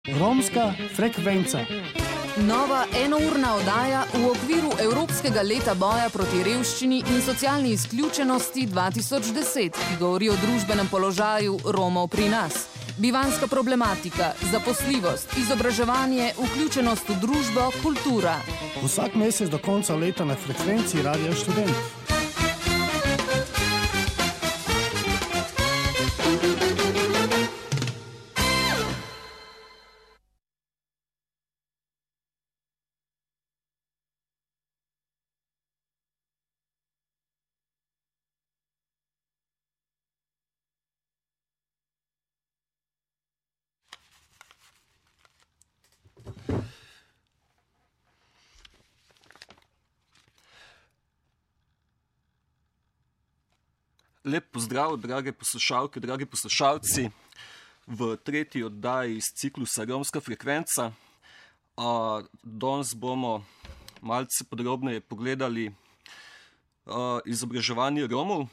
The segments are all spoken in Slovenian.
Romska frekvenca. Nova enourna oddaja v okviru Evropskega leta boja proti revščini in socialni izključenosti 2010, ki govori o družbenem položaju Romov pri nas. Bivanjska problematika, zaposljivost, izobraževanje, vključenost v družbo, kultura. Vsak mesec do konca leta na frekvenciji Radia Študent. Lep pozdrav, drage poslušalke, dragi poslušalci, v tretji oddaji iz ciklusa Romska frekvenca. Danes bomo malce podrobneje pogledali izobraževanje Romov.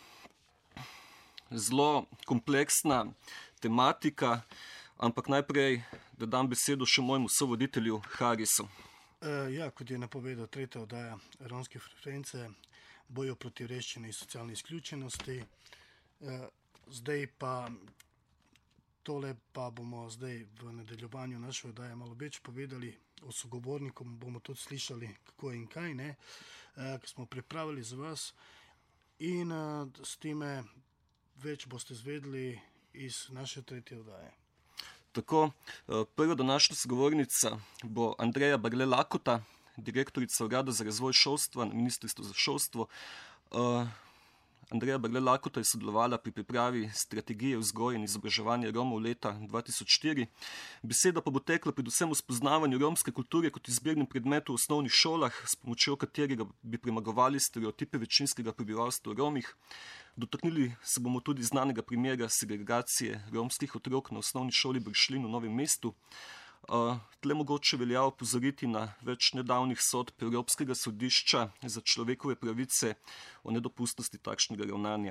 Zelo kompleksna tematika, ampak najprej, da dam besedo še mojemu sovoditelju Harisu. Kot je napovedal tretja oddaja Romske frekvence, bojo proti revščini in socialni izključenosti. Zdaj pa tole pa bomo zdaj v nadaljevanju naše oddaje malo več povedali o sogovornikom, bomo tudi slišali kako in kaj, ki smo pripravili za vas in s time več boste zvedeli iz naše tretje oddaje. Tako, prva današnja sogovornica bo Andreja Berle Lakota, direktorica Urada za razvoj šolstva na Ministrstvu za šolstvo. Andreja Berle Lakota je sodelovala pri pripravi strategije vzgoje in izobraževanja Romov leta 2004. Beseda pa bo tekla predvsem o spoznavanju romske kulture kot izbirnem predmetu v osnovnih šolah, s pomočjo katerega bi premagovali stereotipe večinskega prebivalstva o Romih. Dotaknili se bomo tudi znanega primera segregacije romskih otrok na osnovni šoli Bršljin v Novem mestu. Tle mogoče velja opozoriti na več nedavnih sodb Evropskega sodišča za človekove pravice o nedopustnosti takšnega ravnanja.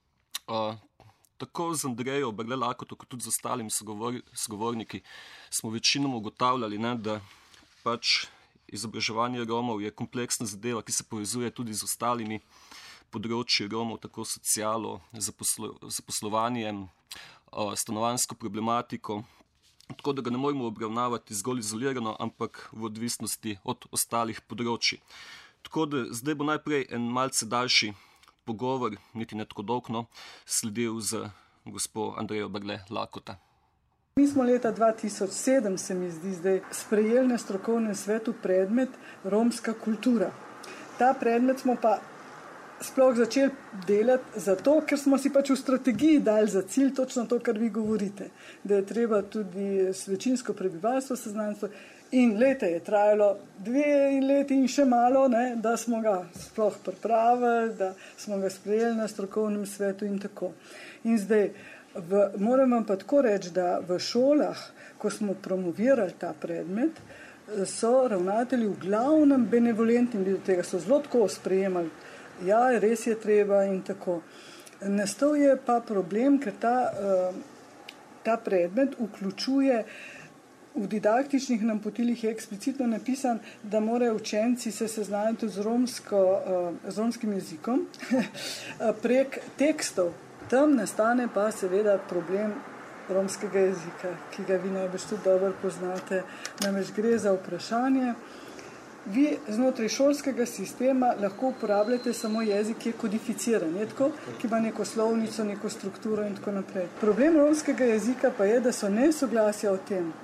Tako z Andrejo Berle Lakoto, kot tudi z ostalimi sogovorniki smo večinoma ugotavljali, da pač izobraževanje Romov je kompleksna zadeva, ki se povezuje tudi z ostalimi področji Romov, tako socialo, zaposlovanjem, stanovanjsko problematiko, tako da ga ne moremo obravnavati zgolj izolirano, ampak v odvisnosti od ostalih področji. Tako da zdaj bo najprej en malce daljši pogovor, niti ne tako dolg, sledil z gospo Andrejo Berle Lakota. Mi smo leta 2007, se mi zdi zdaj, sprejeli na strokovnem svetu predmet romska kultura. Ta predmet smo pa sploh začeli delati zato, ker smo si pač v strategiji dali za cilj točno to, kar vi govorite, da je treba tudi večinsko prebivalstvo seznaniti in leta je trajalo 2 leti in še malo, da smo ga sploh pripravili, da smo ga sprejeli na strokovnem svetu in tako. In zdaj, moram vam pa tako reči, da v šolah, ko smo promovirali ta predmet, so ravnatelji v glavnem benevolentni do tega, so zelo tako sprejemali. Ja, res je treba in tako. Nastal je pa problem, ker ta predmet vključuje v didaktičnih napotilih je eksplicitno napisan, da morajo učenci se seznaniti z romskim jezikom prek tekstov. Tam nastane pa seveda problem romskega jezika, ki ga vi najbrž tudi dobro poznate. Namreč gre za vprašanje. Vi znotraj šolskega sistema lahko uporabljate samo jezik, ki je kodificiran, ki ima neko slovnico, neko strukturo in tako naprej. Problem romskega jezika pa je, da so nesoglasja o tem,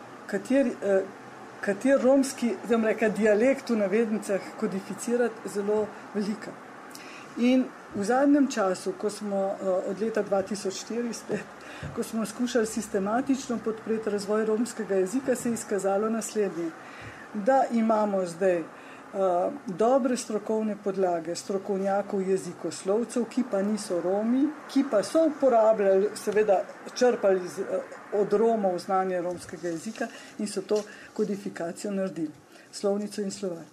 kater romski, dialekt v navednicah kodificirati, zelo velika. In v zadnjem času, ko smo od leta 2004 spet, ko smo skušali sistematično podpreti razvoj romskega jezika, se je izkazalo naslednje. Da imamo zdaj dobre strokovne podlage strokovnjakov jezikoslovcev, ki pa niso Romi, ki pa so uporabljali, seveda črpali od Romov znanje romskega jezika in so to kodifikacijo naredili, slovnico in slovar.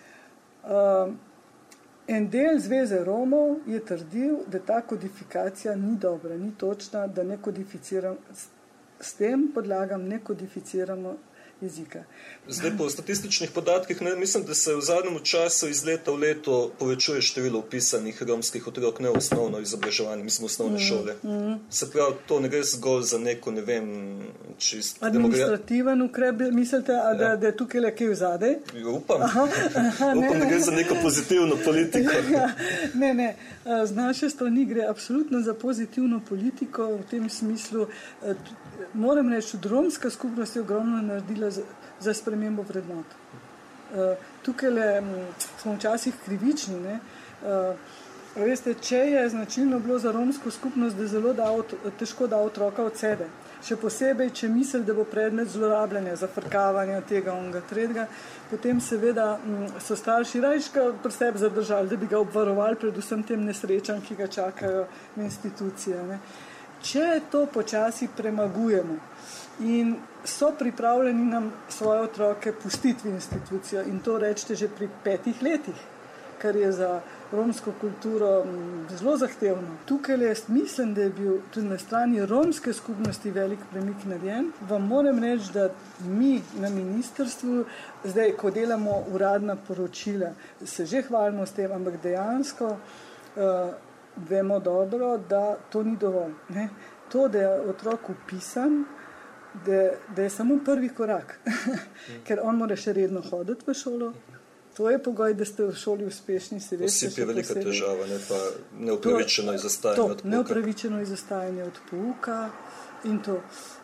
En del Zveze Romov je trdil, da ta kodifikacija ni dobra, ni točna, da ne kodificira s tem podlagam ne kodificiramo jezika. Zdaj po statističnih podatkih, mislim, da se v zadnjem času iz leta v leto povečuje število upisanih romskih otrok, ne v osnovno izobraževanje, mislim v osnovne šole. Se pravi, to ne gre zgolj za neko, ne vem, čist... Administrativen ukrep, mislite, da je tukaj le kaj vzadej? Upam. Upam, da gre za neko pozitivno politiko. Ne. Z naše strani gre absolutno za pozitivno politiko v tem smislu. Moram reči, da romska skupnost je ogromno naredila za spremembo vrednot. Tukaj smo včasih krivični. Ne? Veste, če je značilno bilo za romsko skupnost, da zelo težko da otroka od sebe. Še posebej, če misli, da bo predmet zlorabljanja, zafrkavanja tega onega tretjega, potem seveda so starši rajška pri sebi zadržali, da bi ga obvarovali predvsem tem nesrečam, ki ga čakajo v institucije. Ne? Če to počasi premagujemo in so pripravljeni nam svoje otroke pustiti v institucijo in to rečete že pri 5 letih, kar je za romsko kulturo zelo zahtevno. Tukaj mislim, da je bil tudi na strani romske skupnosti velik premik narejen. Vam moram reči, da mi na ministrstvu, zdaj, ko delamo uradna poročila, se že hvalimo s tem, ampak dejansko vemo dobro, da to ni dovolj. Ne? To, da je otrok upisan, da je samo prvi korak, ker on mora še redno hoditi v šolo. To je pogoj, da ste v šoli uspešni. Vsi je velika težava, ne pa neupravičeno izostajanje od pouka. Neupravičeno izostajanje od pouka in to.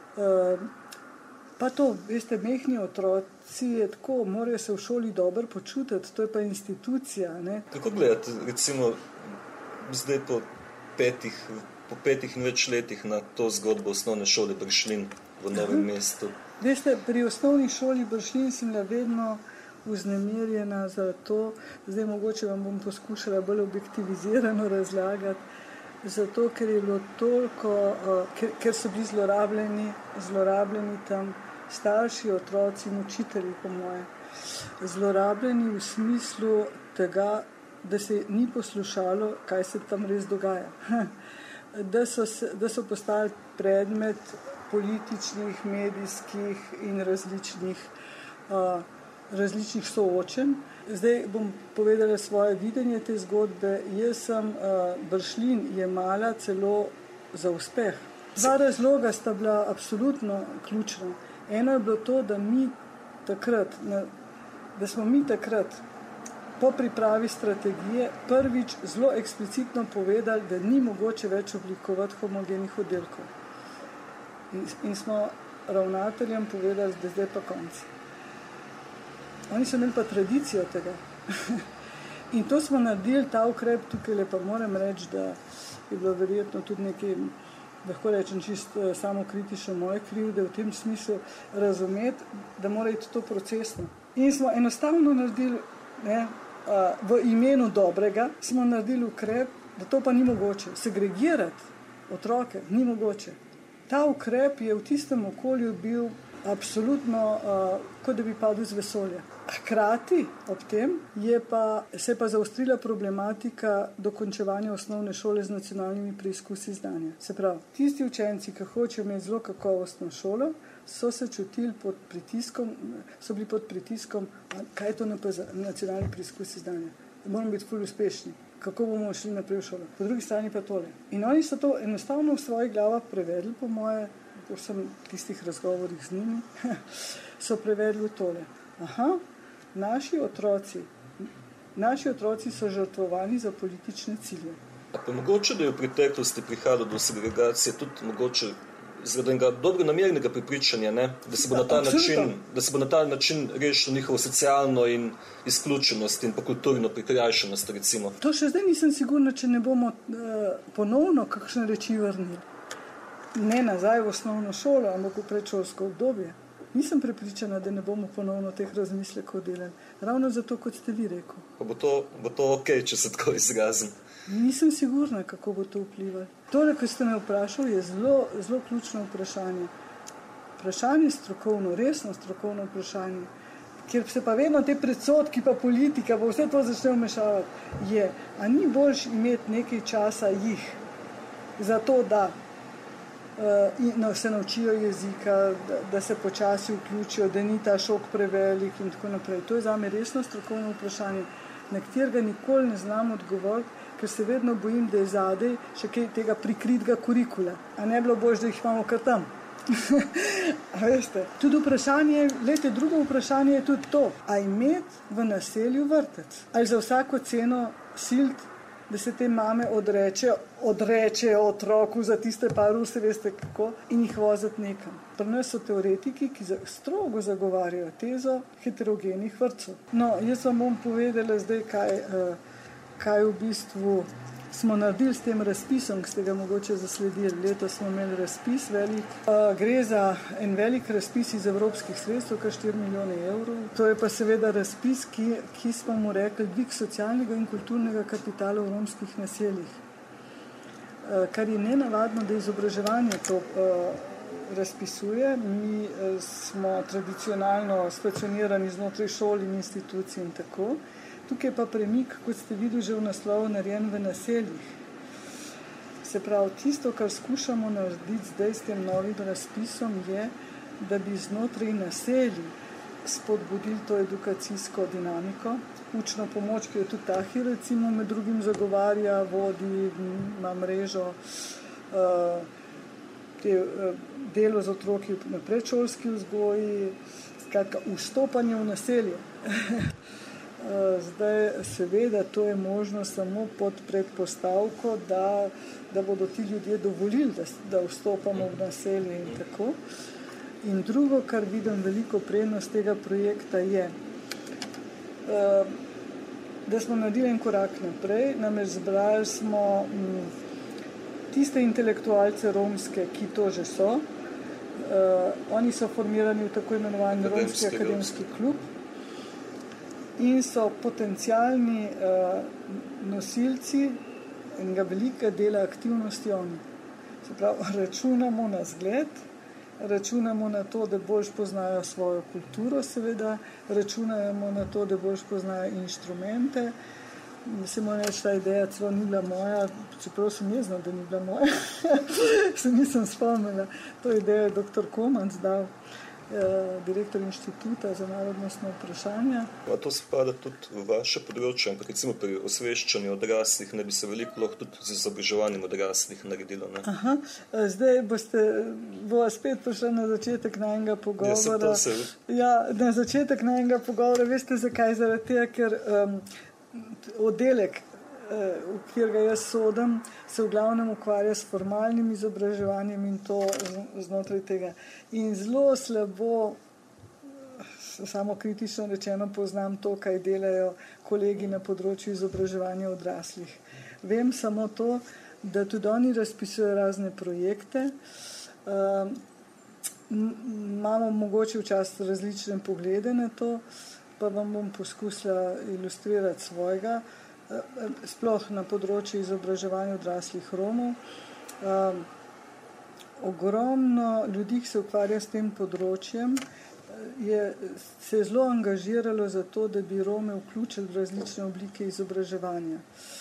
Pa to, veste, mehni otroci je tako, morajo se v šoli dobro počutiti, to je pa institucija. Ne? Kako gledate, recimo, zdaj po 5 in več letih na to zgodbo osnovne šole Bršljin v Novem mestu? Veste, pri osnovni šoli Bršljin sem bila vedno vznemirjena za to, zdaj mogoče vam bom poskušala bolj objektivizirano razlagati, zato ker je bilo toliko, ker so bili zlorabljeni tam starši, otroci in učitelji, po moje. Zlorabljeni v smislu tega, da se ni poslušalo, kaj se tam res dogaja. Da so postali predmet političnih, medijskih in različnih soočenj. Zdaj bom povedala svoje videnje te zgodbe. Jaz sem Bršljin jemala celo za uspeh. 2 razloga sta bila absolutno ključna. Eno je bilo to, da smo mi takrat po pripravi strategije prvič zelo eksplicitno povedali, da ni mogoče več oblikovati homogenih oddelkov. In smo ravnateljem povedali, da zdaj pa konc. Oni so imeli pa tradicijo tega. In to smo naredili, ta ukrep tukaj pa moram reči, da je bilo verjetno tudi nekaj, lahko rečem čisto samokritično moje krivde v tem smislu razumeti, da mora iti to procesno. In smo enostavno naredili, v imenu dobrega, smo naredili ukrep, da to pa ni mogoče. Segregirati otroke ni mogoče. Ta ukrep je v tistem okolju bil absolutno, kot da bi padel z vesolja. Hkrati ob tem se je pa zaostrila problematika dokončevanja osnovne šole z nacionalnimi preizkusi znanja. Se pravi, tisti učenci, ki hočejo imeti zelo kakovostno šolo, so se čutili pod pritiskom, so bili pod pritiskom, kaj je to nacionalni preizkusi znanja. Moramo biti ful uspešni. Kako bomo šli naprej v šolo. Po drugi strani pa tole. In oni so to enostavno v svojih glavah prevedli, po moje, po vsem tistih razgovorih z njimi, so prevedli tole. Aha, naši otroci so žrtvovani za politične cilje. Pa mogoče, da je v preteklosti prihajalo do segregacije, tudi mogoče zaradi enega dobronamernega prepričanja, ne? Da se bo na ta način rešilo njihovo socialno in izključenost in pa kulturno prikrajšanost, recimo. To še zdaj nisem sigurna, če ne bomo ponovno kakšne reči vrnili. Ne nazaj v osnovno šolo, ampak v predšolsko obdobje. Nisem prepričana, da ne bomo ponovno teh razmislekov delali. Ravno zato, kot ste vi rekel. Pa bo to okej, če se tako izrazim. Nisem sigurna, kako bo to vplivalo. Tole, ko ste me vprašali, je zelo, zelo ključno vprašanje. Vprašanje strokovno, resno strokovno vprašanje, kjer se pa vedno te predsodki, pa politika, pa vse to začne vmešavati, je, a ni boljš imeti nekaj časa jih za to, da in se naučijo jezika, da se počasi vključijo, da ni ta šok prevelik in tako naprej. To je zame resno strokovno vprašanje, na katerega nikoli ne znam odgovoriti, ker se vedno bojim, da je zadej še kaj tega prikritega kurikula. A ne bilo bož, da jih imamo kar tam. A veste? Tudi vprašanje, drugo vprašanje je tudi to, a imeti v naselju vrtec. Ali za vsako ceno silt, da se te mame odrečejo otroku za tiste par ur, se veste kako, in jih voziti nekam. Pri nas so teoretiki, ki strogo zagovarjajo tezo heterogenih vrtcev. No, jaz vam bom povedala zdaj, kaj v bistvu smo naredili s tem razpisom, ki ste ga mogoče zasledili. Letos smo imeli razpis velik. Gre za en velik razpis iz evropskih sredstev, kar 4 milijone evrov. To je pa seveda razpis, ki smo mu rekli dvig socialnega in kulturnega kapitala v romskih naseljih. Kar je nenavadno, da izobraževanje to razpisuje. Mi smo tradicionalno stacionirani znotraj šol in institucij in tako. Tukaj pa premik, kot ste videli že v naslovu, narejen v naseljih. Se pravi, tisto, kar skušamo narediti zdaj s tem novim razpisom, je, da bi znotraj naselij spodbudili to edukacijsko dinamiko. Učno pomoč, ki jo tudi Tahi recimo med drugim zagovarja, vodi, ima mrežo, delo z otroki na predšolski vzgoji, skratka, vstopanje v naselje. Zdaj, seveda, to je možno samo pod predpostavko, da bodo ti ljudje dovolili, da vstopamo v naselje in tako. In drugo, kar vidim veliko prednost tega projekta je, da smo naredili en korak naprej, namreč zbrali smo tiste intelektualce romske, ki to že so. Oni so formirani v tako imenovani romski akademski klub in so potencialni nosilci enega velika dela aktivnosti oni. Se pravi, računamo na zgled, računamo na to, da boljš poznajo svojo kulturo, seveda, računamo na to, da boljš poznajo inštrumente. Se moram reči, ta ideja celo ni bila moja, čeprav sem jezna, da ni bila moja. Se nisem spomnila. To idejo je dr. Komanc dal, direktor inštituta za narodnostno vprašanje. A to spada tudi v vaše področje, ampak recimo pri osveščanju odraslih ne bi se veliko lahko tudi z izobraževanjem odraslih naredilo, ne? Aha, zdaj bo spet prišla na začetek najnega pogovora. Na začetek najnega pogovora, veste zakaj? Zaradi tega, ker oddelek, v katerega jaz sodim, se v glavnem ukvarja s formalnim izobraževanjem in to znotraj tega. In zelo slabo, samo kritično rečeno, poznam to, kaj delajo kolegi na področju izobraževanja odraslih. Vem samo to, da tudi oni razpisujejo razne projekte. Imamo mogoče včasih različne poglede na to, pa vam bom poskusila ilustrirati svojega, sploh na področju izobraževanja odraslih Romov. Ogromno ljudi, ki se ukvarja s tem področjem, se je zelo angažiralo za to, da bi Rome vključili v različne oblike izobraževanja.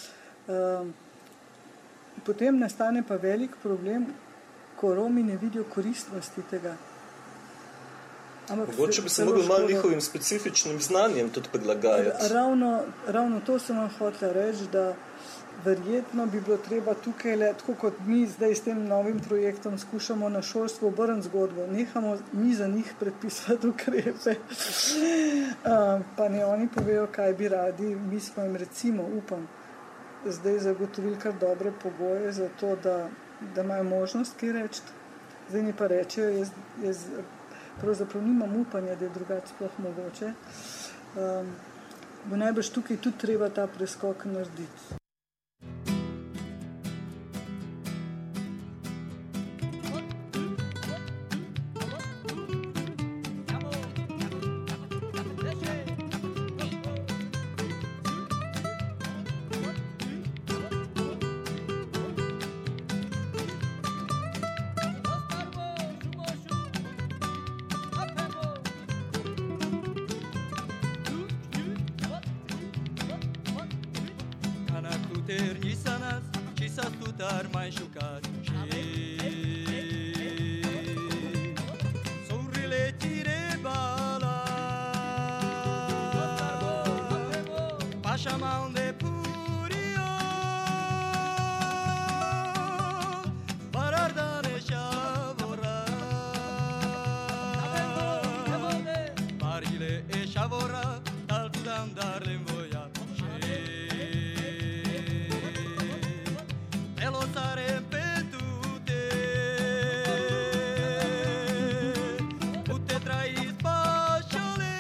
Potem nastane pa velik problem, ko Romi ne vidijo koristnosti tega. Mogoče bi se mogli malo njihovim specifičnim znanjem tudi prilagajati. Ravno to sem vam hotela reči, da verjetno bi bilo treba tukaj, tako kot mi zdaj s tem novim projektom skušamo na šolstvo obrniti zgodbo, nehamo mi za njih predpisati ukrepe, pa ne oni povejo, kaj bi radi. Mi smo jim recimo, upam, zdaj zagotovili kar dobre pogoje za to, da imajo možnost kaj reči. Zdaj mi pa rečejo, jaz pravzaprav nimam upanja, da je drugače sploh mogoče. Bo najbrž tukaj tudi treba ta preskok narediti. Terni sa nas, ci sa tutar mai jucat. chamam de purio para dane shavora parile e shavora tal tudam dar lemboya elo sare petute putte trais pashole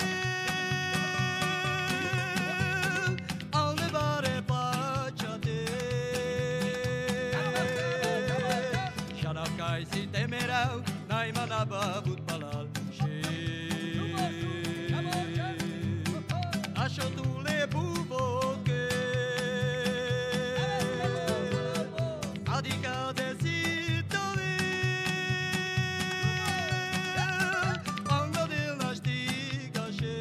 al nevare pachate sharakai si temerau naimanaba butbalal Așotule buboche Adică de zitove Anga del naștiga še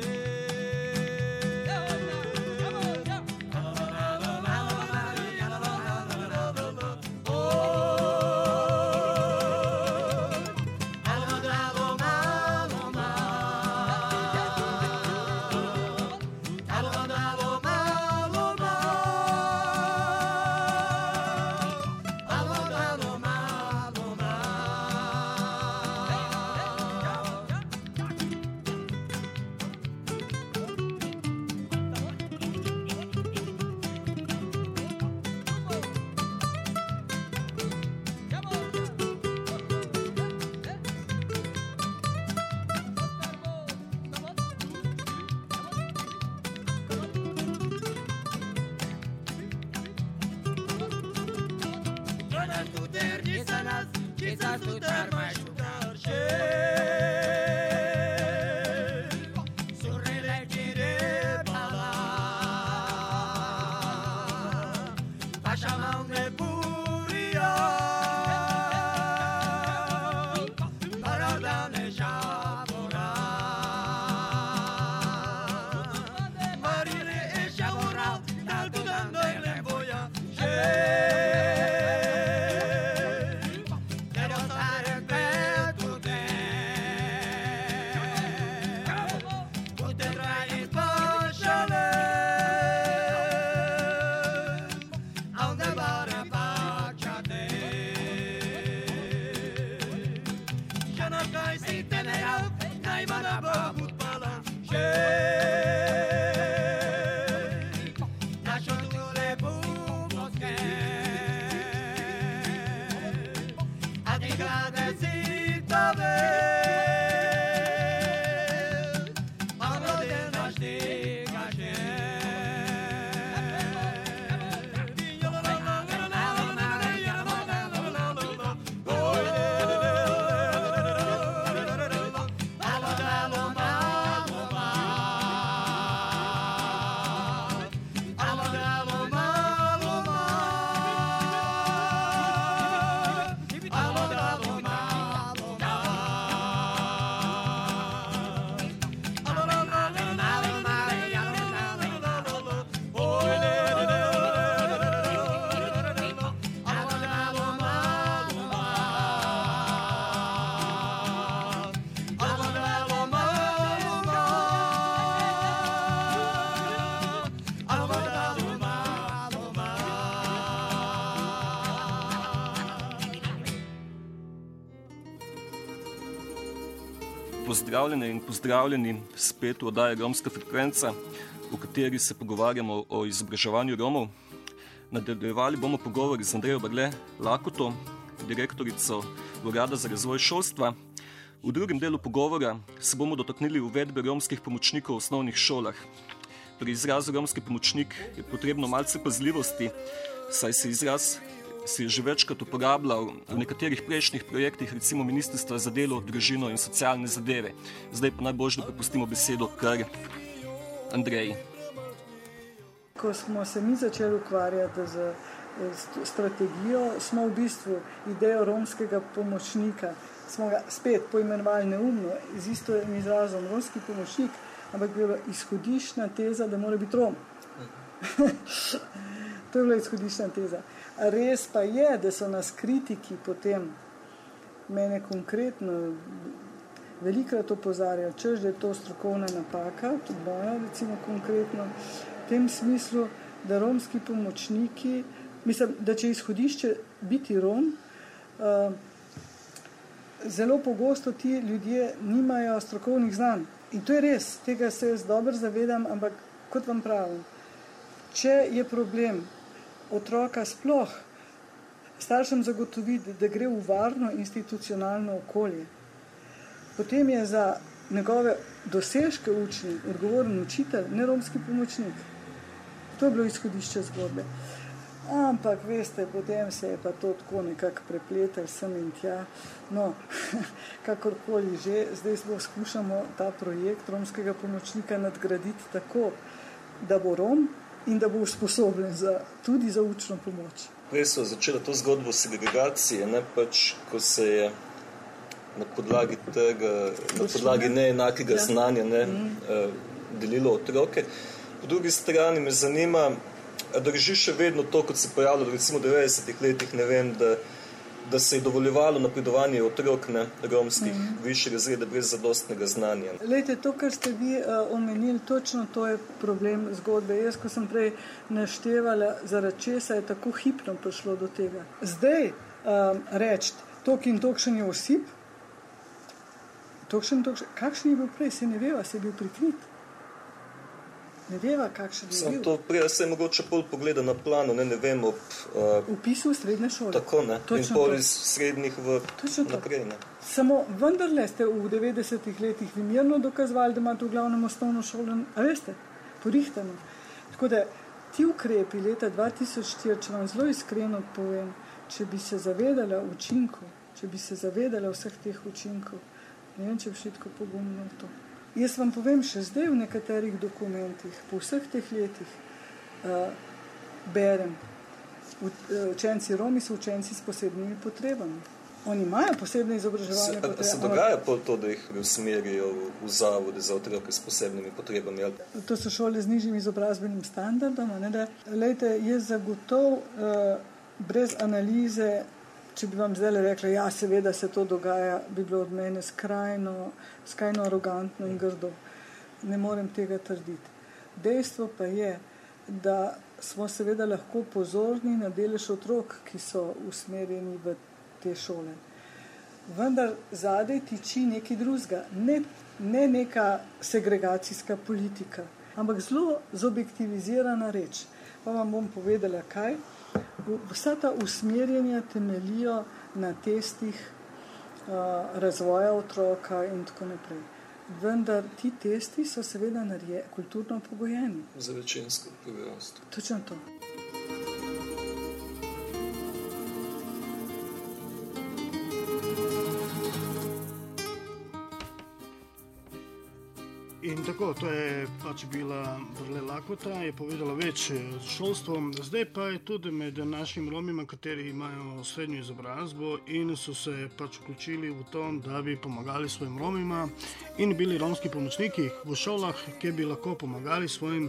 Pozdravljene in pozdravljeni spet v oddaji Romska frekvenca, v kateri se pogovarjamo o izobraževanju Romov. Nadaljevali bomo pogovor z Andrejo Berle Lakoto, direktorico Urada za razvoj šolstva. V drugem delu pogovora se bomo dotaknili uvedbe romskih pomočnikov v osnovnih šolah. Pri izrazu romski pomočnik je potrebno malce pazljivosti, saj se izraz si je že večkrat uporabljal v nekaterih prejšnjih projektih, recimo Ministrstva za delo, družino in socialne zadeve. Zdaj pa najbolje, da prepustimo besedo kar Andreji. Ko smo se mi začeli ukvarjati z strategijo, smo v bistvu idejo romskega pomočnika, smo ga spet poimenovali neumno, z istim izrazom romski pomočnik, ampak je bila izhodiščna teza, da mora biti Rom. To je bila izhodiščna teza. Res pa je, da so nas kritiki potem, mene konkretno, velikokrat opozarjali, češ, da je to strokovna napaka, tudi moja recimo konkretno, tem smislu, da romski pomočniki, mislim, da če izhodišče biti Rom, zelo pogosto ti ljudje nimajo strokovnih znanj. In to je res, tega se jaz dobro zavedam, ampak kot vam pravim, če je problem otroka sploh staršem zagotoviti, da gre v varno institucionalno okolje, potem je za njegove dosežke učni odgovoren učitelj, ne romski pomočnik. To je bilo izhodišče zgodbe. Ampak, veste, potem se je pa to tako nekako prepletel sem in tja. No, kakorkoli že, zdaj skušamo ta projekt romskega pomočnika nadgraditi tako, da bo Rom in da bo usposobljen tudi za učno pomoč. Prej so začela to zgodbo segregacije, ne pač, ko se je na podlagi neenakega znanja delilo otroke. Po drugi strani me zanima, drži še vedno to, kot se pojavljalo recimo v 90-ih letih, ne vem, da se je dovoljevalo napredovanje otrok romskih višjih razredov brez zadostnega znanja. Lejte, to, kar ste vi omenili, točno to je problem zgodbe. Jaz, ko sem prej naštevala, zaradi česa je tako hipno prišlo do tega. Zdaj reči, tok in tokšen je osip, kakšen je bil prej, se ne veva, se je bil prikrit. Ne veva, kakšen je bil. To prej se je mogoče pol pogleda na planu, ne vem, Vpisu v srednje šole. Tako, ne? In pol iz srednjih naprej, ne? Samo vendarle ste v 90-ih letih vi mirno dokazovali, da imate v glavnem osnovno šolo, a veste, porihtano. Tako da ti ukrepi leta 2004, če vam zelo iskreno povem, če bi se zavedala učinkov, če bi se zavedala vseh teh učinkov, ne vem, če bi šli tako pogumno v to. Jaz vam povem, še zdaj v nekaterih dokumentih, po vseh teh letih, berem, učenci Romi so učenci s posebnimi potrebami. Oni imajo posebne izobraževalne potrebe. Se dogaja pol to, da jih usmerijo v zavode za otroke s posebnimi potrebami? Ali? To so šole z nižjim izobrazbenim standardom. Lejte, jaz zagotovo brez analize, če bi vam zdaj rekla, ja, seveda se to dogaja, bi bilo od mene skrajno arogantno in grdo. Ne morem tega trditi. Dejstvo pa je, da smo seveda lahko pozorni na delež otrok, ki so usmerjeni v te šole. Vendar zadaj tiči nekaj drugega, ne neka segregacijska politika, ampak zelo zobjektivizirana reč. Pa vam bom povedala, kaj. Vsa ta usmerjanja temelijo na testih razvoja otroka in tako naprej. Vendar ti testi so seveda kulturno pogojeni. Za večinsko prebivalstvo. Točno to. In tako, to je pač bila Brle Lakota, je povedala več šolstvom. Zdaj pa je tudi med našimi Romima, kateri imajo srednjo izobrazbo in so se pač vključili v to, da bi pomagali svojim Romima in bili romski pomočniki v šolah, ki bi lahko pomagali svojim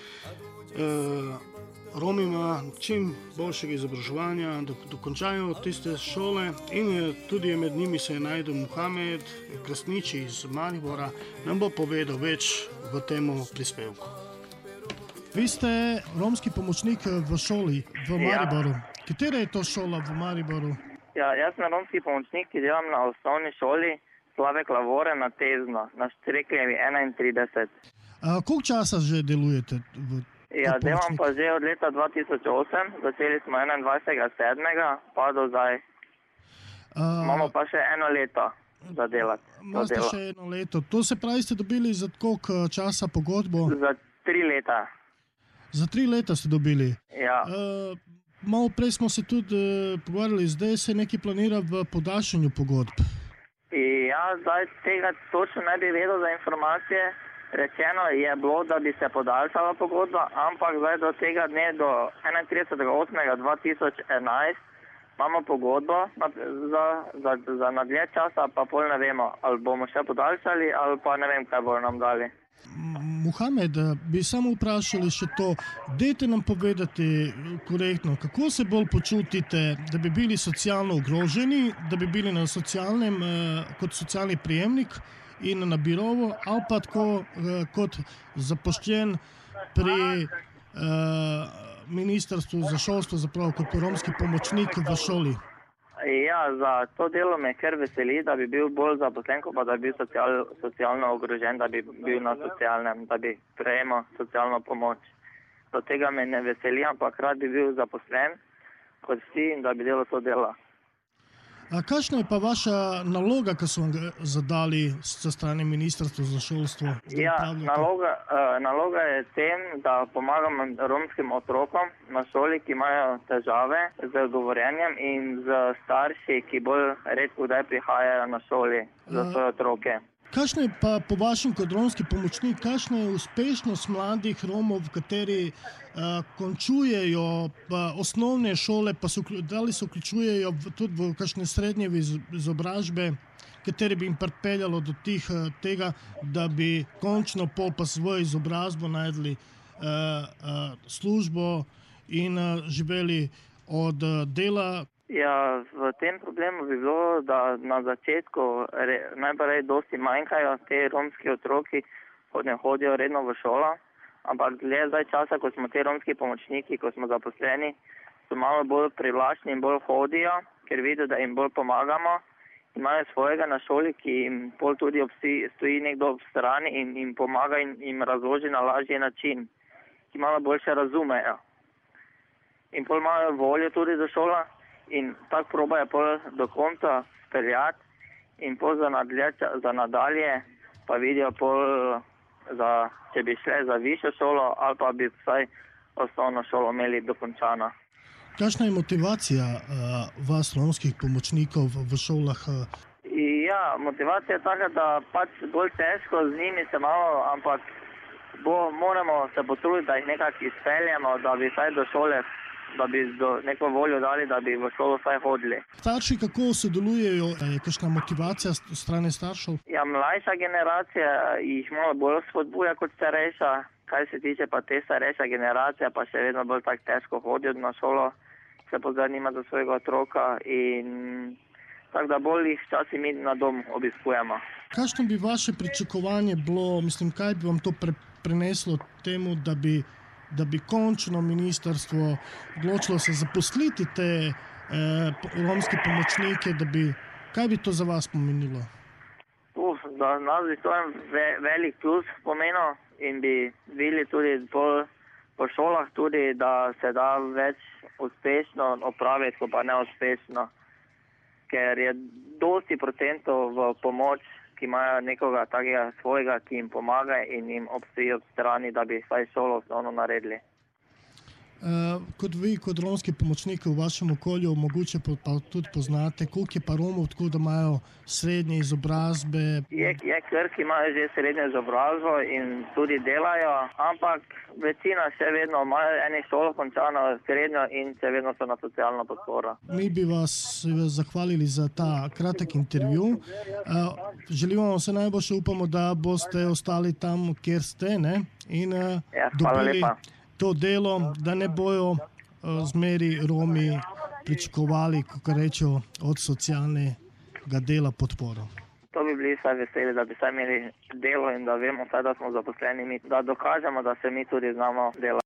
Romima čim boljšega izobraževanja, da dokončajo tiste šole in tudi med njimi se je najdel Mohamed Krasnič iz Maribora, nam bo povedal več v tem prispevku. Vi ste romski pomočnik v šoli v Mariboru. Katera je to šola v Mariboru? Ja, jaz sem romski pomočnik, ki delam na osnovni šoli Slave Klavore na Tezno, na Štrekljevi 31. Koliko časa že delujete v Ja, delam pa že od leta 2008, začeli smo 21.7. pa do zdaj. Imamo pa še 1 leto za delati. Imate še 1 leto. To se pravi, ste dobili za koliko časa pogodbo? Za 3 leta. Za 3 leta ste dobili? Ja. Malo prej smo se tudi pogovarjali, zdaj se nekaj planira v podaljšanju pogodb. Ja, zdaj tega točno ne bi vedel za informacije. Rečeno je bilo, da bi se podaljšala pogodba, ampak zdaj do tega dne, do 31.8.2011, imamo pogodbo za nadlje časa, pa pol ne vemo, ali bomo še podaljšali, ali pa ne vem, kaj bodo nam dali. Mohamed, bi samo vprašali še to, dajte nam povedati korektno, kako se bolj počutite, da bi bili socialno ogroženi, da bi bili na socialnem, kot socialni prijemnik, in na birovo, ali pa tako kot zapoščen pri ministrstvu za šolstvo, zapravo kot romski pomočnik v šoli? Ja, za to delo me kar veseli, da bi bil bolj zaposlen, pa da bi bil socialno ogrožen, da bi bil na socialnem, da bi prejemal socialno pomoč. Do tega me ne veseli, ampak rad bi bil zaposlen kot vsi in da bi delal to delo. A kakšna je pa vaša naloga, ki so vam zadali sa strani Ministrstva za šolstvo? Ja, naloga je tem, da pomagam romskim otrokom na šoli, ki imajo težave z govorjenjem in z starši, ki bolj redko kdaj prihajajo na šoli za svoje otroke. Kakšna je pa po vašem kot romski pomočnik, kakšna je uspešnost mladih Romov, kateri končujejo osnovne šole, pa da li se vključujejo tudi v kakšne srednje izobražbe, kateri bi jim pripeljalo do tega, da bi končno pa svojo izobrazbo najdli službo in živeli od dela? Ja, v tem problemu bi bilo, da na začetku najprej dosti manjkajo te romski otroki, ne hodijo redno v šolo, ampak zdaj časa, ko smo te romski pomočniki, ko smo zaposleni, so malo bolj privlačni in bolj hodijo, ker vidijo, da jim bolj pomagamo. Imajo svojega na šoli, ki jim pol tudi stoji nekdo v strani in jim pomaga in jim razloži na lažji način, ki malo boljše razumejo. In pol imajo voljo tudi do šola. In tako probajo pol do konca speljati in pol za nadalje pa vidijo pol, če bi šli za višjo šolo ali pa bi vsaj osnovno šolo imeli dokončano. Kakšna je motivacija vas, romskih pomočnikov v šolah? Ja, motivacija je taka, da pač bolj težko z njimi se malo, ampak moramo se potruditi, da jih nekako izpeljemo, da bi vsaj do šole, da bi neko voljo dali, da bi v šolo vsaj hodili. Starši kako sodelujejo? Je kakšna motivacija strani staršev? Ja, mlajša generacija jih malo bolj spodbuja kot starejša. Kaj se tiče pa te starejša generacija, pa še vedno bolj tako težko hodijo na šolo, se pozanima za svojega otroka in tako da bolj jih včasih mi na dom obiskujemo. Kakšno bi vaše pričakovanje bilo, kaj bi vam to prineslo temu, da bi končno ministrstvo odločilo se zaposliti te romske pomočnike, kaj bi to za vas pomenilo? Za nas bi to velik plus pomenil in bi videli tudi po šolah tudi, da se da več uspešno opraviti, ko pa neuspešno. Ker je dosti procentov v pomoč, ki imajo nekoga takega svojega, ki jim pomaga in jim obstoji ob strani, da bi vsaj šolo osnovno naredili. Kot vi, kot romski pomočniki v vašem okolju, mogoče pa tudi poznate, koliko je pa Romov tako, da imajo srednje izobrazbe? Je kar, ki imajo že srednjo izobrazbo in tudi delajo, ampak večina še vedno imajo eno šolo končano, srednjo in še vedno so na socialno podporo. Mi bi vas zahvalili za ta kratek intervju. Želimo vam vse najboljše, upamo, da boste ostali tam, kjer ste, ne? In dobili to delo, da ne bojo zmeri Romi pričakovali, kako rečejo, od socialnega dela podporo. To bi bili vsaj veseli, da bi vsaj imeli delo in da vemo vsaj, da smo zaposleni, da dokažemo, da se mi tudi znamo delati.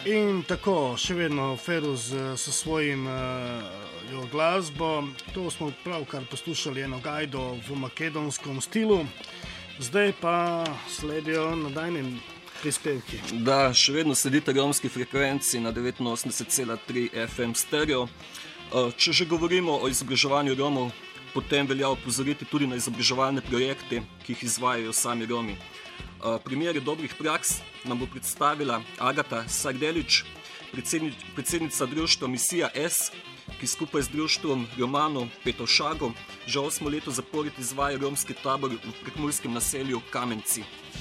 In tako, še vedno Ferus s svojim glasbo. To smo pravkar poslušali eno gajdo v makedonskem stilu. Zdaj pa sledijo nadaljnji prispevki. Da, še vedno sledite romski frekvenci na 89,3 FM stereo. Če že govorimo o izobraževanju Romov, potem velja opozoriti tudi na izobraževalne projekte, ki jih izvajajo sami Romi. Primere dobrih praks nam bo predstavila Agata Sardelič, predsednica društva Misija S, ki skupaj z društvom Romanov Petovšago že 8 leto zapored izvaja romski tabor v prekmurskem naselju Kamenci.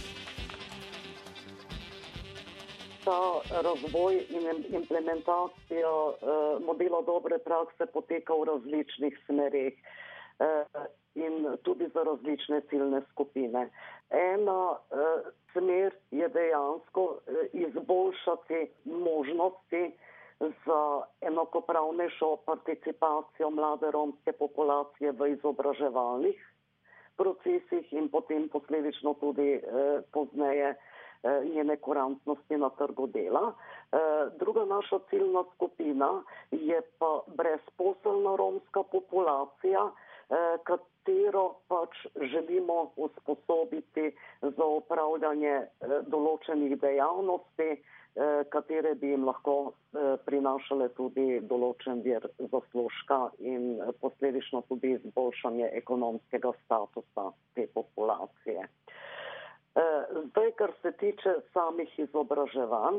Ta razvoj in implementacijo modela dobre prakse poteka v različnih smerih in tudi za različne ciljne skupine. Ena smer je dejansko izboljšati možnosti za enakopravnejšo participacijo mlade romske populacije v izobraževalnih procesih in potem posledično tudi pozneje njene kurantnosti na trgu dela. Druga naša ciljna skupina je pa brezposelna romska populacija, katero pač želimo usposobiti za upravljanje določenih dejavnosti, katere bi jim lahko prinašale tudi določen vir zaslužka in posledično tudi izboljšanje ekonomskega statusa te populacije. Zdaj, kar se tiče samih izobraževanj,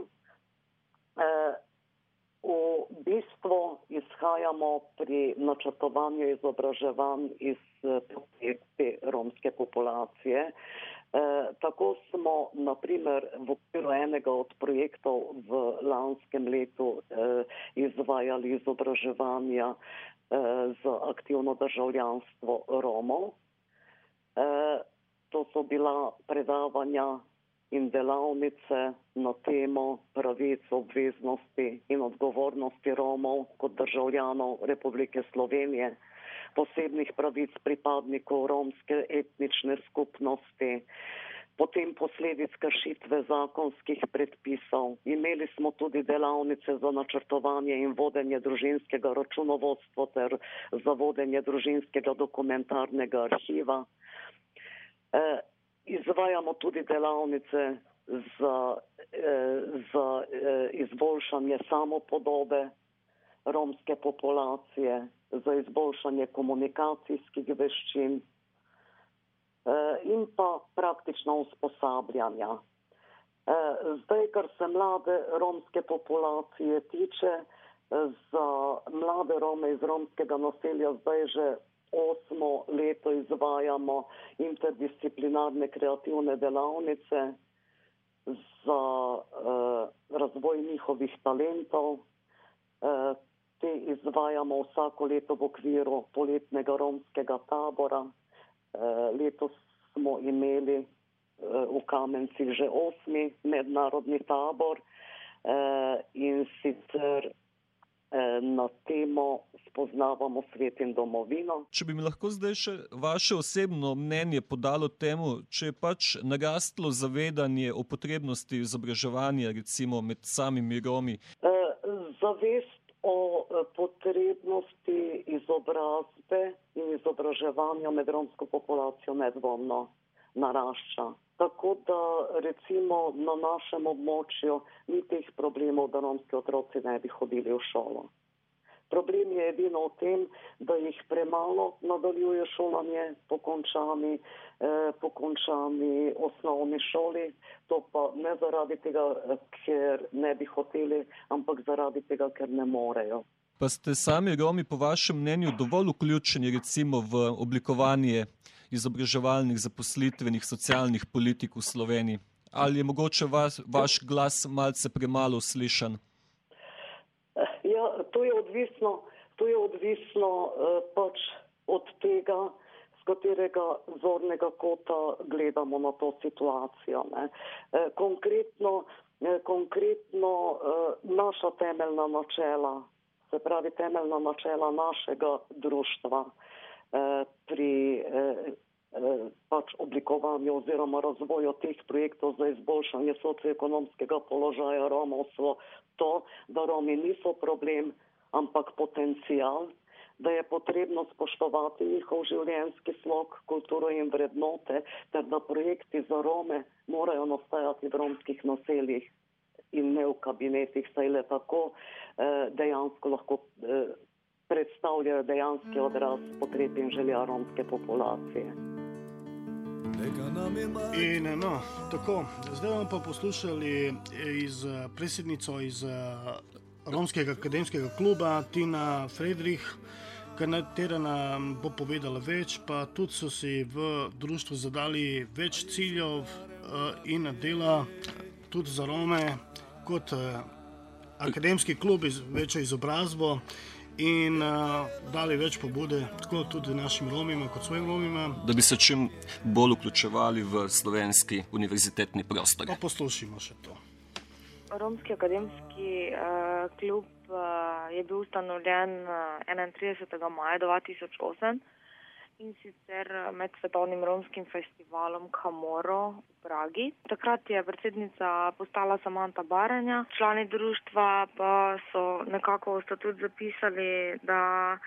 v bistvu izhajamo pri načrtovanju izobraževanj iz potreb romske populacije. Tako smo, na primer, v okviru enega od projektov v lanskem letu izvajali izobraževanja za aktivno državljanstvo Romov. To so bila predavanja in delavnice na temo pravic, obveznosti in odgovornosti Romov kot državljanov Republike Slovenije, posebnih pravic pripadnikov romske etnične skupnosti, potem posledic kršitve zakonskih predpisov. Imeli smo tudi delavnice za načrtovanje in vodenje družinskega računovodstva ter za vodenje družinskega dokumentarnega arhiva. Izvajamo tudi delavnice za izboljšanje samopodobe romske populacije, za izboljšanje komunikacijskih veščin in pa praktično usposabljanja. Zdaj, kar se mlade romske populacije tiče, za mlade Rome iz romskega naselja zdaj že 8 leto izvajamo interdisciplinarne kreativne delavnice za razvoj njihovih talentov. Te izvajamo vsako leto v okviru poletnega romskega tabora. Letos smo imeli v Kamencih že 8. mednarodni tabor in sicer na temo Spoznavamo svet in domovino. Če bi mi lahko zdaj še vaše osebno mnenje podalo temu, če je pač narastlo zavedanje o potrebnosti izobraževanja recimo med samimi Romi? Zavest o potrebnosti izobrazbe in izobraževanja med romsko populacijo nedvomno narašča. Tako da recimo na našem območju ni teh problemov, da romski otroci ne bi hodili v šolo. Problem je edino v tem, da jih premalo nadaljuje šolanje po končani osnovni šoli. To pa ne zaradi tega, ker ne bi hoteli, ampak zaradi tega, ker ne morejo. Pa ste sami Romi po vašem mnenju dovolj vključeni recimo v oblikovanje izobraževalnih, zaposlitvenih, socialnih politik v Sloveniji? Ali je mogoče vaš glas malce premalo slišan? Ja, to je odvisno pač od tega, z katerega zornega kota gledamo na to situacijo. Konkretno naša temeljna načela, se pravi temeljna načela našega društva pri pač oblikovanju oziroma razvoju teh projektov za izboljšanje socioekonomskega položaja Romov so to, da Romi niso problem, ampak potencial, da je potrebno spoštovati njihov življenjski slog, kulturo in vrednote, ter da projekti za Rome morajo nastajati v romskih naseljih in ne v kabinetih, saj le tako dejansko lahko predstavljajo dejanski odraz potreb in želja romske populacije. In tako, zdaj bomo pa poslušali predsednico iz Romskega akademskega kluba Tina Friedrich, katera nam bo povedala več, pa tudi so si v društvu zadali več ciljev in dela tudi za Rome kot akademski klub večjo izobrazbo in dali več pobude tako tudi našim Romima kot svojim Romima. Da bi se čim bolj vključevali v slovenski univerzitetni prostor. Pa poslušajmo še to. Romski akademski klub je bil ustanovljen 31. maja 2008 in sicer med svetovnim romskim festivalom Kamoro v Pragi. Takrat je predsednica postala Samanta Baranja. Člani društva pa so nekako v statut zapisali, da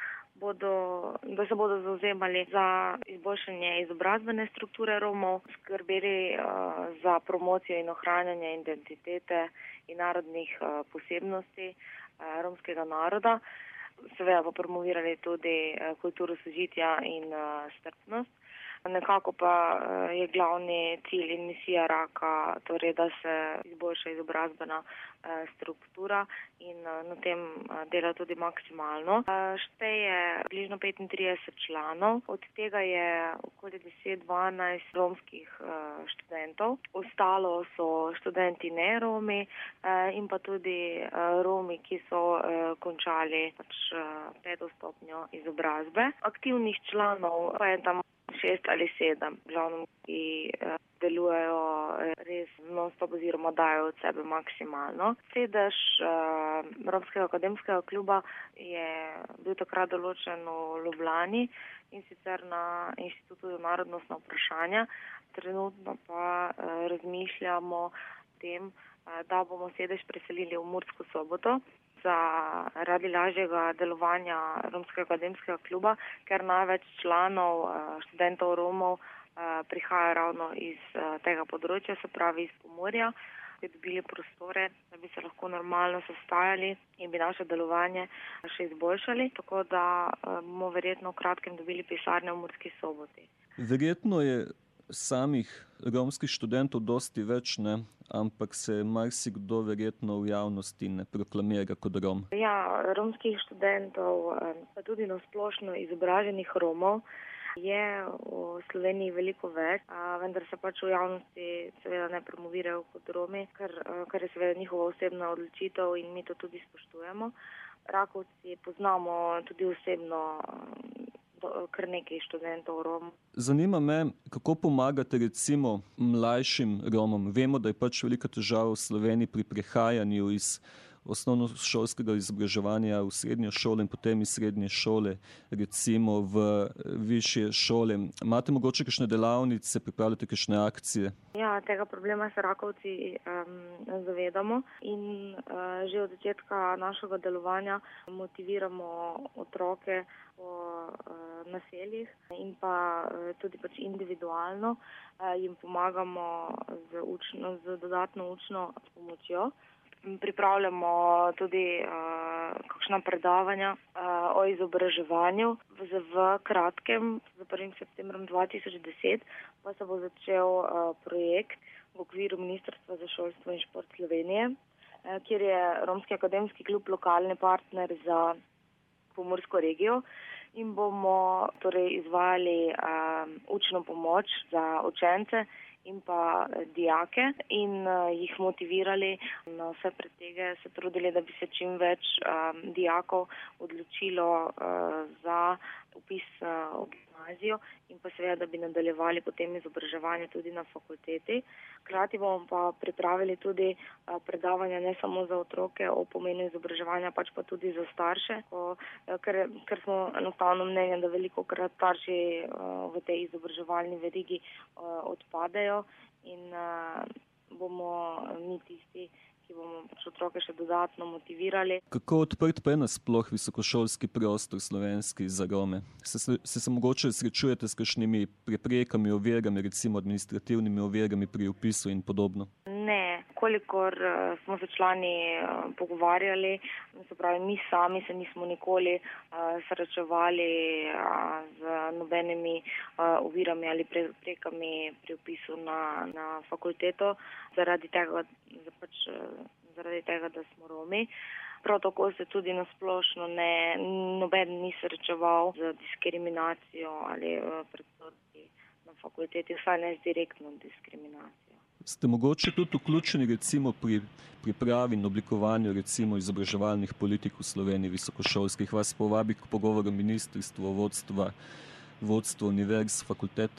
se bodo zauzemali za izboljšanje izobrazbene strukture Romov, skrbeli za promocijo in ohranjanje identitete in narodnih posebnosti romskega naroda. Seveda pa promovirali tudi kulturo sožitja in strpnost. Nekako pa je glavni cilj in misija RAK-a, torej da se izboljša izobrazbena struktura in na tem dela tudi maksimalno. Šteje bližno 35 članov, od tega je okoli 10-12 romskih študentov. Ostalo so študenti ne Romi in pa tudi Romi, ki so končali peto stopnjo izobrazbe. Aktivnih članov pa je tam 6 ali 7, glavno, ki delujejo res non-stop oziroma dajo od sebe maksimalno. Sedež Romskega akademskega kluba je bil takrat določen v Ljubljani in sicer na Inštitutu za narodnostna vprašanja. Trenutno pa razmišljamo o tem, da bomo sedež preselili v Mursko Soboto zaradi lažjega delovanja Romskega akademskega kluba, ker največ članov študentov Romov prihaja ravno iz tega področja, se pravi iz Pomurja, bi dobili prostore, da bi se lahko normalno sestajali in bi naše delovanje še izboljšali, tako da bomo verjetno v kratkem dobili pisarne v Murski Soboti. Verjetno je samih romskih študentov dosti več, ne? Ampak se marsikdo verjetno v javnosti ne proklamira kot Rom. Ja, romskih študentov, pa tudi na splošno izobraženih Romov je v Sloveniji veliko več, vendar se pač v javnosti seveda ne promovirajo kot Romi, kar je seveda njihova osebna odločitev in mi to tudi spoštujemo. Rakovci poznamo tudi osebno kar nekaj študentov Romov. Zanima me, kako pomagate recimo mlajšim Romom. Vemo, da je pač velika težava v Sloveniji pri prehajanju iz osnovnošolskega izobraževanja v srednjo šolo in potem iz srednje šole recimo v višje šole. Imate mogoče kakšne delavnice, pripravljate kakšne akcije? Ja, tega problema se Rakovci zavedamo in že od začetka našega delovanja motiviramo otroke po naseljih in pa tudi pač individualno jim pomagamo z dodatno učno pomočjo. Pripravljamo tudi kakšna predavanja o izobraževanju. V kratkem, z 1. septembrom 2010, pa se bo začel projekt v okviru Ministrstva za šolstvo in šport Slovenije, kjer je Romski akademski klub lokalni partner za Pomursko regijo in bomo torej izvajali učno pomoč za učence in pa dijake in jih motivirali na vse pretege, se trudili, da bi se čim več dijakov odločilo za upis v gimnazijo in pa seveda, da bi nadaljevali potem izobraževanje tudi na fakulteti. Hkrati bomo pa pripravili tudi predavanja ne samo za otroke o pomenu izobraževanja, pač pa tudi za starše, ker smo enostavno mnenja, da velikokrat starši v tej izobraževalni verigi odpadejo in bomo mi tisti, ki bomo otroke še dodatno motivirali. Kako odprt pa je nasploh visokošolski prostor slovenski za Rome? Se mogoče srečujete s kakšnimi preprekami, ovirami, recimo administrativnimi ovirami pri vpisu in podobno? Ne, kolikor smo se člani pogovarjali, se pravi, mi sami se nismo nikoli srečevali z nobenimi ovirami ali preprekami pri vpisu na fakulteto, zaradi tega, da smo Romi. Prav tako se tudi nasplošno noben ni srečeval z diskriminacijo ali predsodki na fakulteti, vsaj ne z direktno diskriminacijo. Ste mogoče tudi vključeni recimo pri pripravi in oblikovanju recimo izobraževalnih politik v Sloveniji visokošolskih? Vas povabi k pogovoru ministrstvo, vodstvo univerz, fakultet?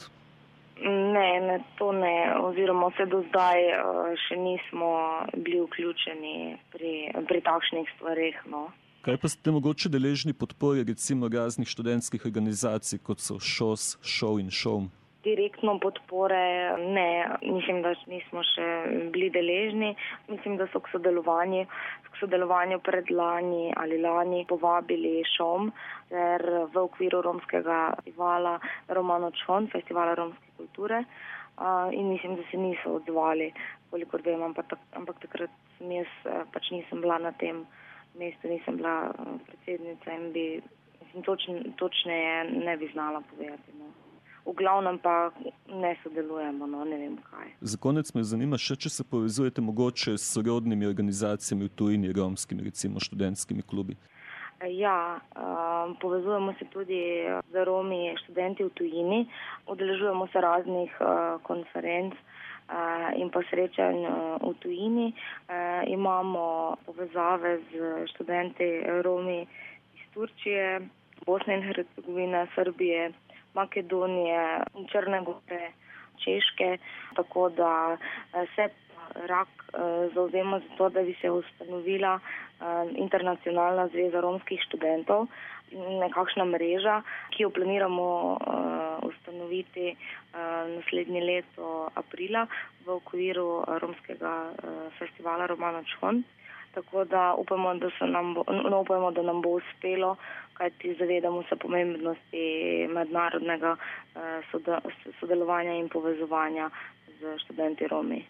Ne, to ne, oziroma vse do zdaj še nismo bili vključeni pri takšnih stvareh. No. Kaj pa ste mogoče deležni podpore recimo raznih študentskih organizacij, kot so ŠOS, ŠOU in ŠOM? Direktno podpore ne, mislim, da nismo še bili deležni. Mislim, da so k sodelovanju predlani ali lani povabili ŠOM ter v okviru romskega festivala Romano Čhon, festivala romske kulture, in mislim, da se niso odzvali, kolikor vem, ampak takrat jaz pač nisem bila na tem mestu, nisem bila predsednica in bi točneje ne bi znala povedati. No. V glavnem pa ne sodelujemo, no, ne vem kaj. Za konec me zanima še, če se povezujete mogoče s sorodnimi organizacijami v tujini, romskimi, recimo študentskimi klubi. Ja, povezujemo se tudi z Romi študenti v tujini, udeležujemo se raznih konferenc in pa srečanj v tujini. Imamo povezave z študenti Romi iz Turčije, Bosne in Hercegovine, Srbije, Makedonije, Črne Gore, Češke, tako da se RAK zavzema za to, da bi se ustanovila Internacionalna zveza romskih študentov, nekakšna mreža, ki jo planiramo ustanoviti naslednje leto aprila v okviru romskega festivala Romano Čhon. Tako da upamo, da nam bo uspelo, kajti zavedamo se pomembnosti mednarodnega sodelovanja in povezovanja z študenti Romi.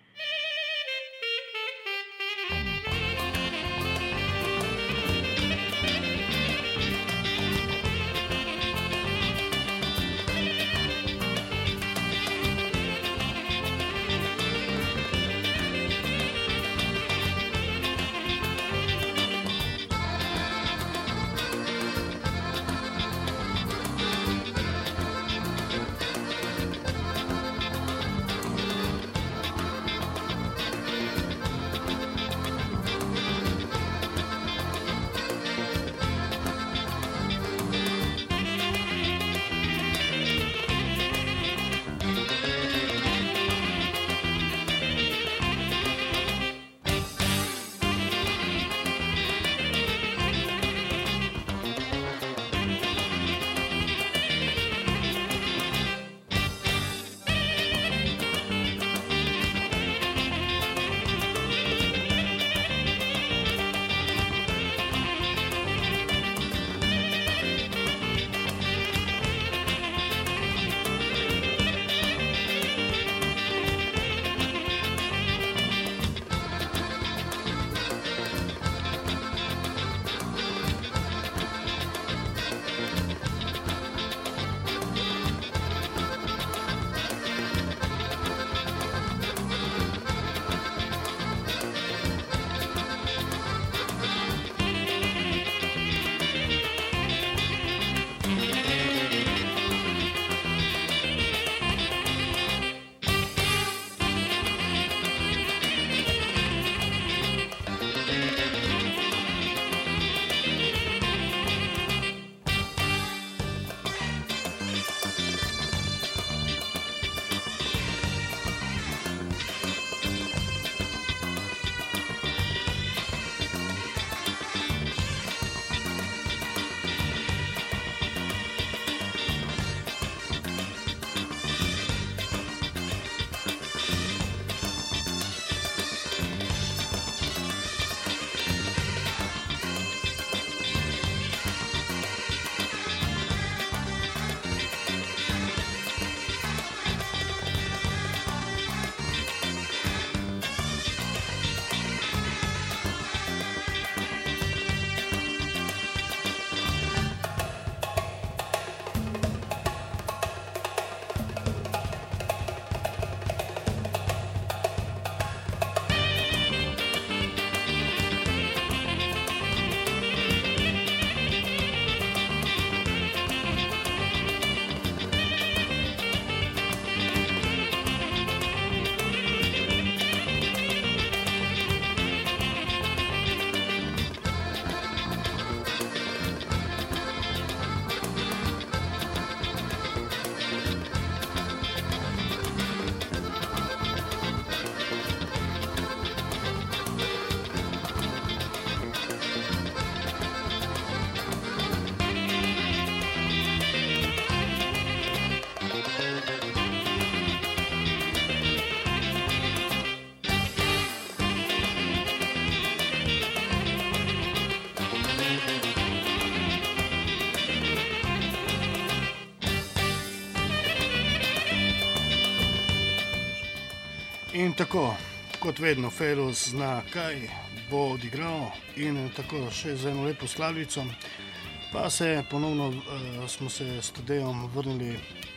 In tako, kot vedno, Feroz zna, kaj bo odigral in tako še z eno lepo skladbico. Pa se ponovno smo se s Tadejem vrnili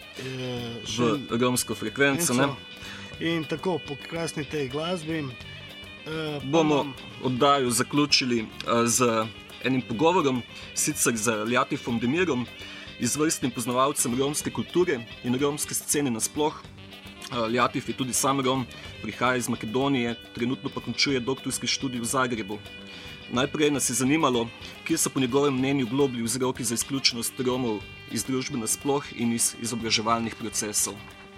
v romsko frekvenco. Ne? In tako, po krasni tej glasbi bomo oddajo zaključili z enim pogovorom, sicer z Ljatifom Demirom, izvrstnim poznavalcem romske kulture in romske scene nasploh. Ljatif je tudi sam Rom, prihaja iz Makedonije, trenutno pa končuje doktorski študij v Zagrebu. Najprej nas je zanimalo, kje so po njegovem mnenju globlji vzroki za izključenost Romov iz družbe nasploh in iz izobraževalnih procesov.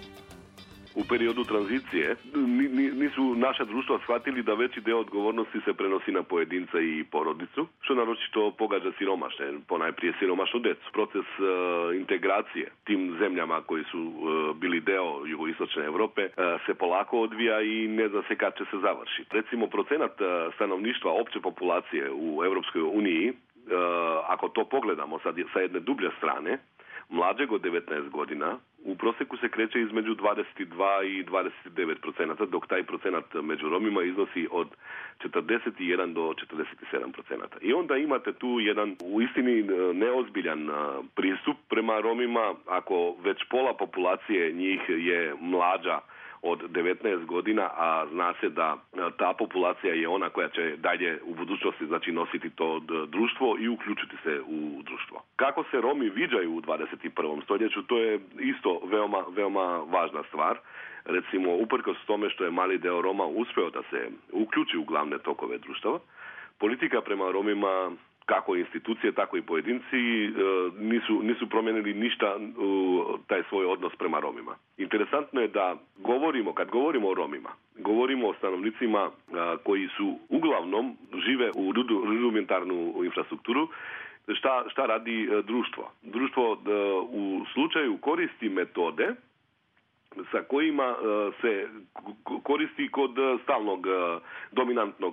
U periodu tranzicije nisu naša društva shvatili da veći deo odgovornosti se prenosi na pojedinca i porodicu, što naročito pogađa siromašne, ponajprije siromašnu decu. Proces integracije tim zemljama koji su bili deo jugoistočne Europe se polako odvija i ne zna se kad će se završiti. Recimo, procenat stanovništva opće populacije u Europskoj uniji, ako to pogledamo sa jedne dublje strane, mlađeg od 19 godina, u prosjeku se kreće između 22 i 29%, dok taj procenat među Romima iznosi od 41 do 47%. I onda imate tu jedan uistini neozbiljan pristup prema Romima, ako već pola populacije njih je mlađa od 19 godina, a zna se da ta populacija je ona koja će dalje u budućnosti znači nositi to društvo i uključiti se u društvo. Kako se Romi viđaju u 21. stoljeću, to je isto veoma važna stvar. Recimo, uprkos tome što je mali deo Roma uspeo da se uključi u glavne tokove društava, politika prema Romima, kako institucije, tako i pojedinci, nisu promijenili ništa taj svoj odnos prema Romima. Interesantno je da kad govorimo o Romima, govorimo o stanovnicima koji su uglavnom žive u rudimentarnu infrastrukturu. Šta radi društvo? Društvo u slučaju koristi metode sa kojima se koristi kod stalnog dominantnog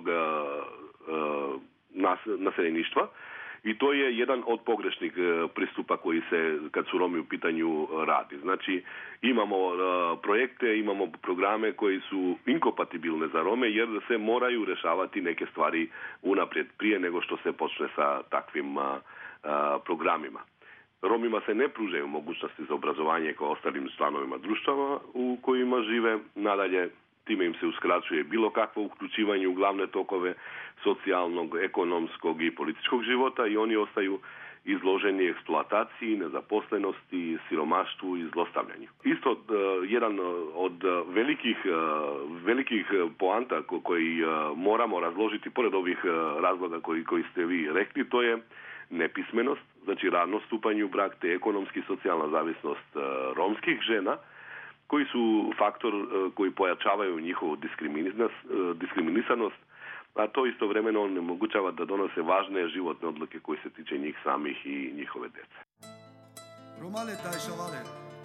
naseljeništva i to je jedan od pogrešnih pristupa koji se, kad su Romi u pitanju, radi. Znači, imamo projekte, imamo programe koji su inkompatibilne za Rome jer se moraju rešavati neke stvari unaprijed prije nego što se počne sa takvim programima. Romima se ne pružaju mogućnosti za obrazovanje kao ostalim članovima društava u kojima žive. Nadalje, time im se uskraćuje bilo kakvo uključivanje u glavne tokove socijalnog, ekonomskog i političkog života i oni ostaju izloženi eksploataciji, nezaposlenosti, siromaštvu i zlostavljanju. Isto jedan od velikih poanta koji moramo razložiti, pored ovih razloga koji ste vi rekli, to je nepismenost, znači rano stupanje u brak, te ekonomski i socijalna zavisnost romskih žena, koji su faktor koji pojačavaju njihovu diskriminisanost, a to istovremeno onemogućava da donose važne životne odluke koje se tiče njih samih i njihove djece. Romale taj šavale,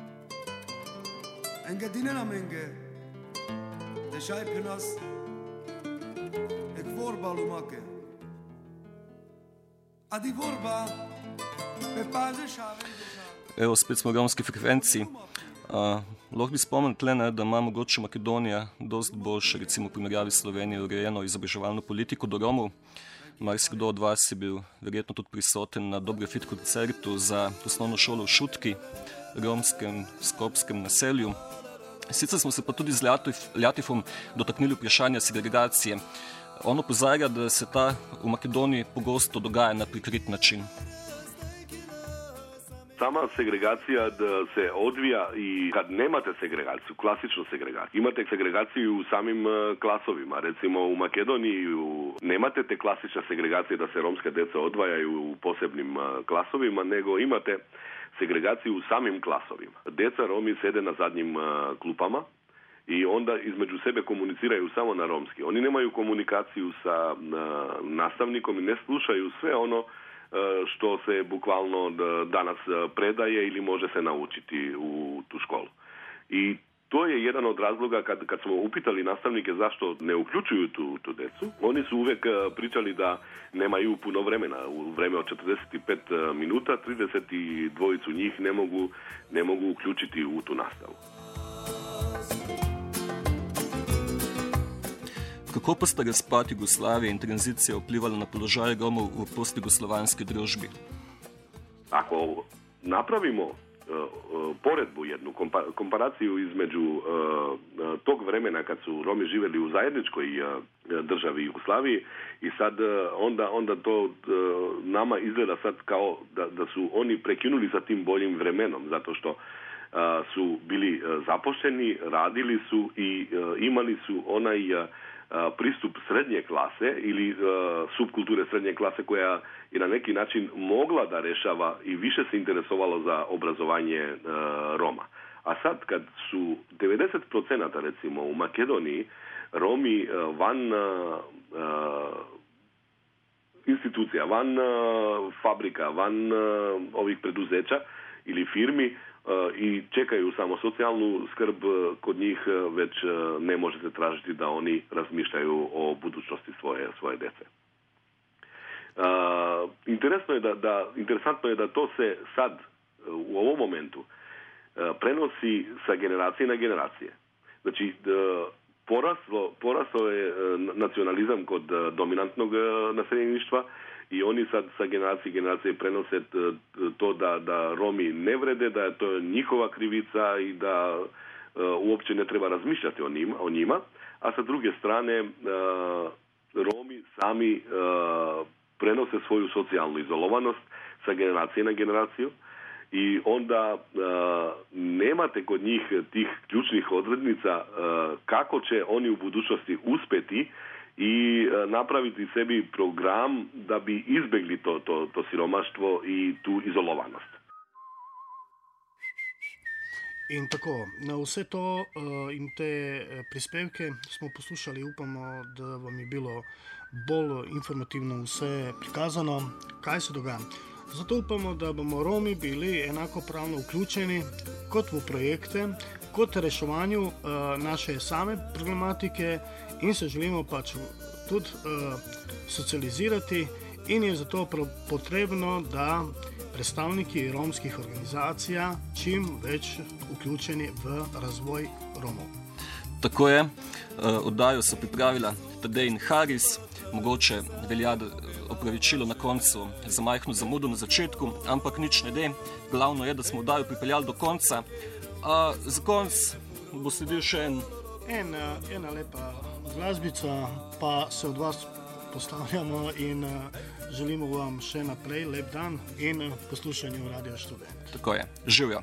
engedine nam enge, dešaj pri nas, ek vorba lumake, a di vorba, pe paže šave. Evo, spet smo v romski frekvenci. Lahko bi spomnil tle, da ima mogoče Makedonija dosti boljše, recimo v primerjavi s Slovenijo, urejeno izobraževalno politiko do Romov. Marsikdo od vas je bil verjetno tudi prisoten na Dobrofit koncertu za osnovno šolo v Šutki, romskem skopskem naselju. Sicer smo se pa tudi z Ljatifom dotaknili vprašanja segregacije. On opozarja, da se ta v Makedoniji pogosto dogaja na prikrit način. Sama segregacija se odvija i kad nemate segregaciju, klasičnu segregaciju. Imate segregaciju u samim klasovima. Recimo u Makedoniji nemate te klasične segregacije da se romske djeca odvajaju u posebnim klasovima, nego imate segregaciju u samim klasovima. Djeca Romi sede na zadnjim klupama i onda između sebe komuniciraju samo na romski. Oni nemaju komunikaciju sa nastavnikom i ne slušaju sve ono što se bukvalno danas predaje ili može se naučiti u tu školu. I to je jedan od razloga kad smo upitali nastavnike zašto ne uključuju tu decu. Oni su uvijek pričali da nemaju puno vremena. U vreme od 45 minuta 32 njih ne mogu uključiti u tu nastavu. Kako pa sta razpad Jugoslavije in tranzicija vplivala na položaj Romov v postjugoslovanski družbi? Ako napravimo poredbu, jednu komparaciju između tog vremena kad su Romi živjeli u zajedničkoj državi Jugoslaviji i sad onda to nama izgleda sad kao da su oni prekinuli sa tim boljim vremenom, zato što su bili zaposleni, radili su i imali su onaj pristup srednje klase ili subkulture srednje klase koja je na neki način mogla da rešava i više se interesovalo za obrazovanje Roma. A sad kad su 90% recimo u Makedoniji Romi van institucija, van fabrika, van ovih preduzeća ili firmi i čekaju samo socijalnu skrb, kod njih već ne možete tražiti da oni razmišljaju o budućnosti svoje dece. Interesantno je da to se sad u ovom momentu prenosi sa generacije na generacije. Znači, poraslo je nacionalizam kod dominantnog naseljeništva i oni sad sa generacije prenose to da Romi ne vrede, da je to njihova krivica i da uopće ne treba razmišljati o njima, a sa druge strane Romi sami prenose svoju socijalnu izolovanost sa generacije na generaciju i onda nemate kod njih tih ključnih odrednica kako će oni u budućnosti uspjeti i napraviti sebi program da bi izbjegli to siromaštvo i tu izolovanost. In tako, na vse to in te prispevke smo poslušali, upamo, da vam je bilo bolj informativno vse prikazano, kaj se dogaja. Zato upamo, da bomo Romi bili enakopravno vključeni kot v projekte, kot reševanju naše same problematike in se želimo pač tudi socializirati in je zato potrebno, da predstavniki romskih organizacij čim več vključeni v razvoj Romov. Tako je, oddajo so pripravila Tadej in Haris, mogoče velja opravičilo na koncu za majhno zamudo na začetku, ampak nič ne de, glavno je, da smo oddajo pripeljali do konca. Za konc bo sledil še ena lepa glasbica, pa se od vas postavljamo in želimo vam še naprej lep dan in poslušanju Radio Študent. Tako je, živjo.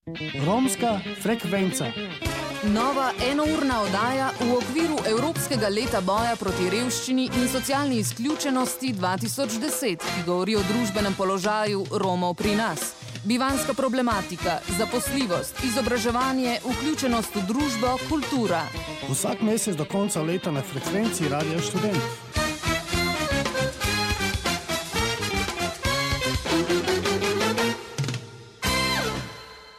Romska frekvenca. Nova enourna oddaja v okviru Evropskega leta boja proti revščini in socialni izključenosti 2010, ki govori o družbenem položaju Romov pri nas. Bivanska problematika, zaposljivost, izobraževanje, vključenost v družbo, kultura. Vsak mesec do konca leta na frekvenci Radia Študent.